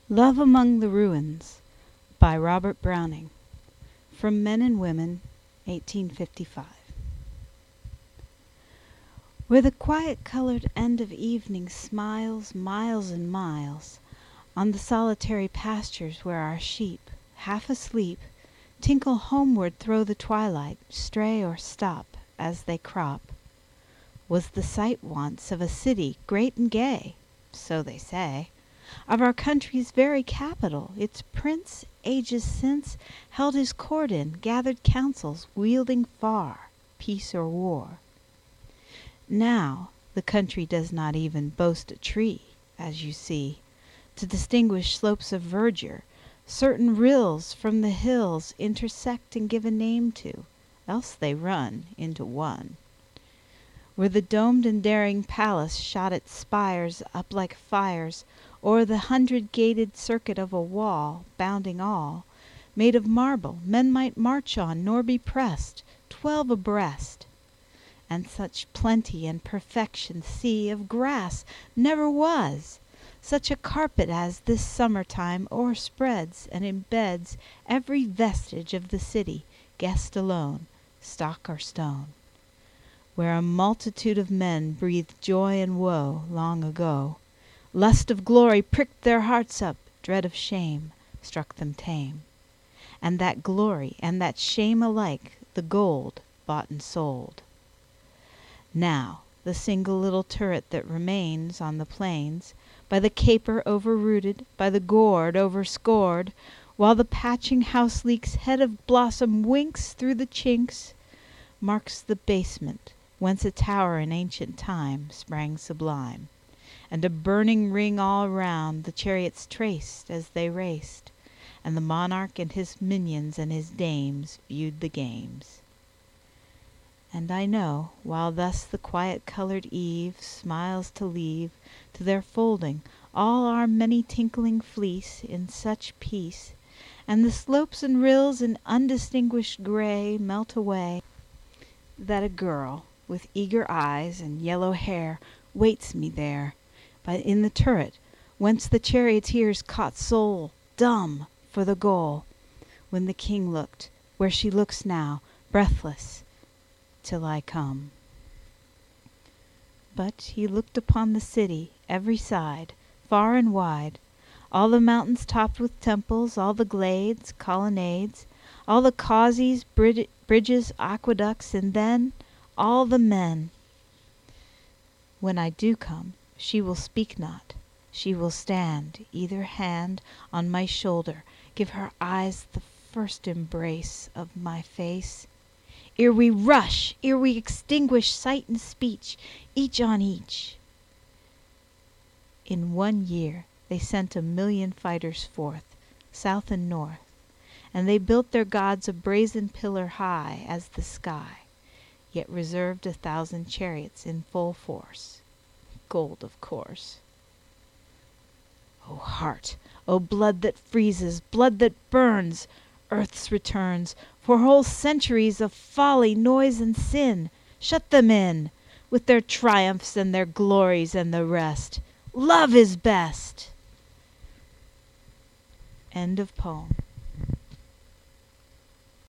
Love Among the Ruins by Robert Browning. From Men and Women, 1855. Where the quiet-colored end of evening smiles miles and miles, on the solitary pastures where our sheep, half asleep, tinkle homeward thro' the twilight, stray or stop as they crop, was the site once of a city great and gay, so they say, of our country's very capital. Its prince, ages since, held his court in, gathered councils, wielding far peace or war. Now the country does not even boast a tree, as you see, to distinguish slopes of verdure. Certain rills from the hills intersect and give a name to, else they run into one. Where the domed and daring palace shot its spires up like fires, o'er the 100-gated circuit of a wall, bounding all, made of marble, men might march on, nor be pressed, 12 abreast. And such plenty and perfection, see, of grass never was. Such a carpet as this summer-time o'erspreads and embeds every vestige of the city, guessed alone, stock or stone. Where a multitude of men breathed joy and woe long ago, lust of glory pricked their hearts up, dread of shame struck them tame. And that glory and that shame alike the gold bought and sold. Now the single little turret that remains on the plains, by the caper overrooted, by the gourd overscored, while the patching house leek's head of blossom winks through the chinks, marks the basement whence a tower in ancient time sprang sublime, and a burning ring all round the chariots traced as they raced, and the monarch and his minions and his dames viewed the games. And I know, while thus the quiet-colored eve smiles to leave to their folding all our many tinkling fleece in such peace, and the slopes and rills in undistinguished gray melt away, that a girl with eager eyes and yellow hair waits me there, in the turret whence the charioteers caught soul, dumb for the goal, when the king looked, where she looks now, breathless, till I come. But he looked upon the city, every side, far and wide, all the mountains topped with temples, all the glades, colonnades, all the causeys, bridges, aqueducts, and then all the men. When I do come, she will speak not, she will stand, either hand on my shoulder, give her eyes the first embrace of my face, ere we rush, ere we extinguish sight and speech, each on each. In 1 year they sent 1,000,000 fighters forth, south and north, and they built their gods a brazen pillar high as the sky, yet reserved 1,000 chariots in full force, gold of course. O heart, O blood that freezes, blood that burns, earth's returns, for whole centuries of folly, noise, and sin, shut them in, with their triumphs and their glories and the rest. Love is best. End of poem.